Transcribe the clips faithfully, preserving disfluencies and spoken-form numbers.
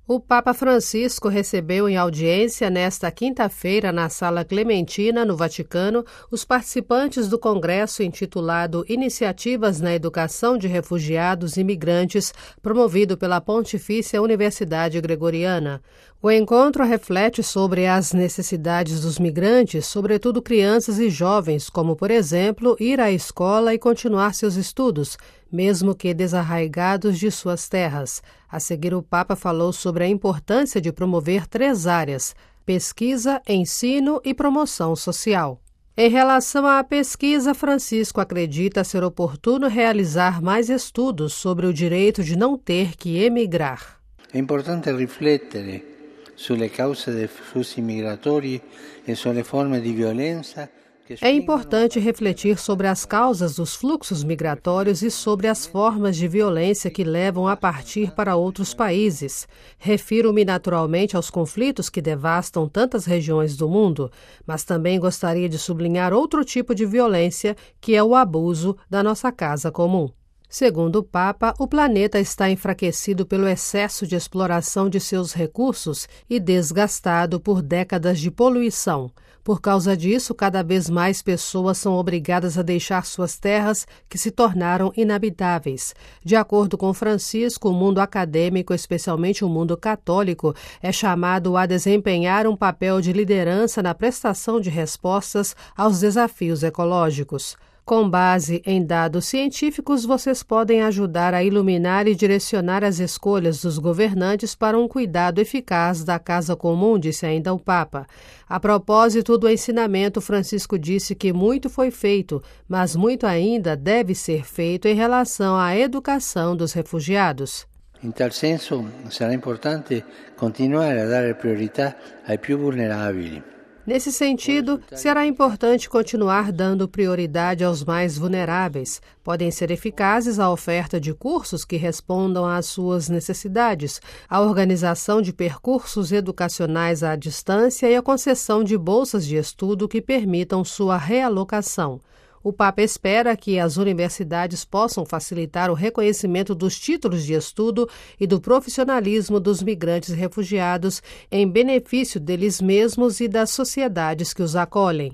O Papa Francisco recebeu em audiência nesta quinta-feira na Sala Clementina, no Vaticano, os participantes do congresso intitulado Iniciativas na Educação de Refugiados e Migrantes, promovido pela Pontifícia Universidade Gregoriana. O encontro reflete sobre as necessidades dos migrantes, sobretudo crianças e jovens, como, por exemplo, ir à escola e continuar seus estudos, mesmo que desarraigados de suas terras. A seguir, o Papa falou sobre a importância de promover três áreas: pesquisa, ensino e promoção social. Em relação à pesquisa, Francisco acredita ser oportuno realizar mais estudos sobre o direito de não ter que emigrar. É importante riflettere sulle cause dei flussi migratori e sulle forme di violenza. É importante refletir sobre as causas dos fluxos migratórios e sobre as formas de violência que levam a partir para outros países. Refiro-me naturalmente aos conflitos que devastam tantas regiões do mundo, mas também gostaria de sublinhar outro tipo de violência, que é o abuso da nossa casa comum. Segundo o Papa, o planeta está enfraquecido pelo excesso de exploração de seus recursos e desgastado por décadas de poluição. Por causa disso, cada vez mais pessoas são obrigadas a deixar suas terras, que se tornaram inabitáveis. De acordo com Francisco, o mundo acadêmico, especialmente o mundo católico, é chamado a desempenhar um papel de liderança na prestação de respostas aos desafios ecológicos. Com base em dados científicos, vocês podem ajudar a iluminar e direcionar as escolhas dos governantes para um cuidado eficaz da casa comum, disse ainda o Papa. A propósito do ensinamento, Francisco disse que muito foi feito, mas muito ainda deve ser feito em relação à educação dos refugiados. In tal senso, sarà importante continuare a dare priorità ai più vulnerabili. Nesse sentido, será importante continuar dando prioridade aos mais vulneráveis. Podem ser eficazes a oferta de cursos que respondam às suas necessidades, a organização de percursos educacionais à distância e a concessão de bolsas de estudo que permitam sua realocação. O Papa espera que as universidades possam facilitar o reconhecimento dos títulos de estudo e do profissionalismo dos migrantes e refugiados em benefício deles mesmos e das sociedades que os acolhem.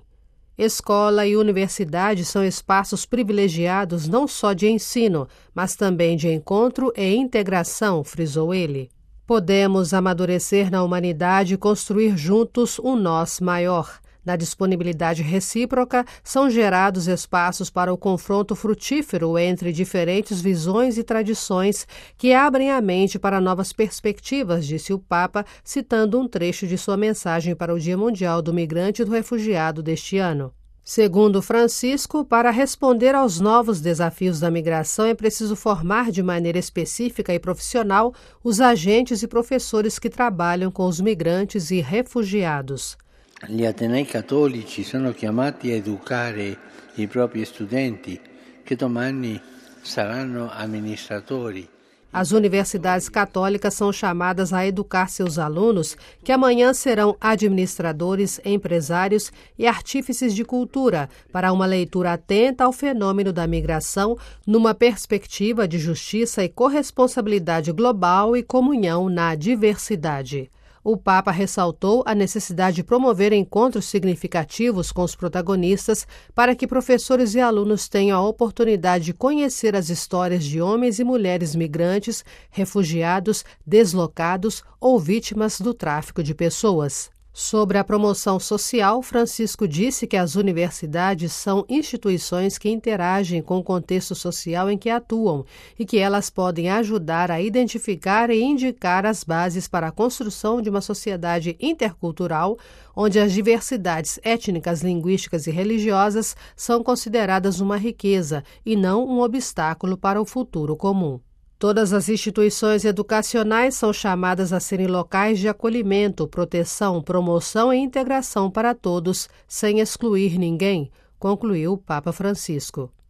Escola e universidade são espaços privilegiados não só de ensino, mas também de encontro e integração, frisou ele. Podemos amadurecer na humanidade e construir juntos um nós maior. Na disponibilidade recíproca, são gerados espaços para o confronto frutífero entre diferentes visões e tradições que abrem a mente para novas perspectivas, disse o Papa, citando um trecho de sua mensagem para o Dia Mundial do Migrante e do Refugiado deste ano. Segundo Francisco, para responder aos novos desafios da migração é preciso formar de maneira específica e profissional os agentes e professores que trabalham com os migrantes e refugiados. Gli atenei cattolici sono chiamati a educare i propri studenti, che domani saranno amministratori. As universidades católicas são chamadas a educar seus alunos, que amanhã serão administradores, empresários e artífices de cultura, para uma leitura atenta ao fenômeno da migração, numa perspectiva de justiça e corresponsabilidade global e comunhão na diversidade. O Papa ressaltou a necessidade de promover encontros significativos com os protagonistas para que professores e alunos tenham a oportunidade de conhecer as histórias de homens e mulheres migrantes, refugiados, deslocados ou vítimas do tráfico de pessoas. Sobre a promoção social, Francisco disse que as universidades são instituições que interagem com o contexto social em que atuam e que elas podem ajudar a identificar e indicar as bases para a construção de uma sociedade intercultural, onde as diversidades étnicas, linguísticas e religiosas são consideradas uma riqueza e não um obstáculo para o futuro comum. Todas as instituições educacionais são chamadas a serem locais de acolhimento, proteção, promoção e integração para todos, sem excluir ninguém, concluiu o Papa Francisco.